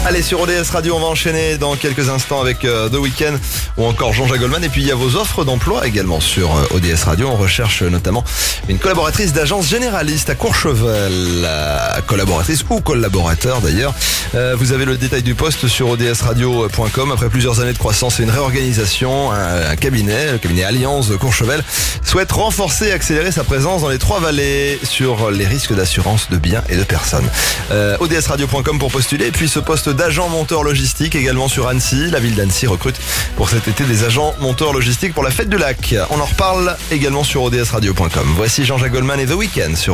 Allez, sur ODS Radio, on va enchaîner dans quelques instants avec The Weeknd ou encore Jean-Jacques Goldman. Et puis il y a vos offres d'emploi également sur ODS Radio. On recherche notamment une collaboratrice d'agence généraliste à Courchevel. Collaboratrice ou collaborateur d'ailleurs. Vous avez le détail du poste sur odsradio.com. Après plusieurs années de croissance et une réorganisation, un cabinet, le cabinet Alliance de Courchevel, souhaite renforcer et accélérer sa présence dans les Trois-Vallées sur les risques d'assurance de biens et de personnes. odsradio.com pour postuler. Et puis ce poste d'agent monteur logistique également sur Annecy. La ville d'Annecy recrute pour cet été des agents monteurs logistiques pour la fête du lac. On en reparle également sur odsradio.com. Voici Jean-Jacques Goldman et The Weeknd sur